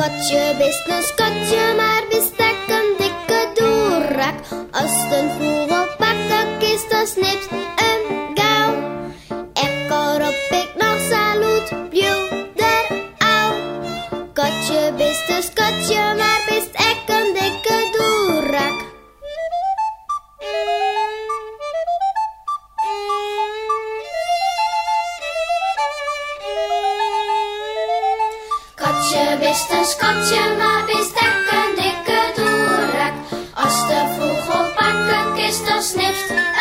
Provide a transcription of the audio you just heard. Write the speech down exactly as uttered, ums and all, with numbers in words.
Katje bist een schatje, maar bist ek een dikke doerak. Als den vogel pakken kist, dan snipt hem gauw. Ek korop ik nog salut, bjuder au. Katje bist een schatje, maar bist ek een dikke doerak. Katje bist een schatje, maar bist ek een dikke doerak. Als de vogel pakken kist, dan snipst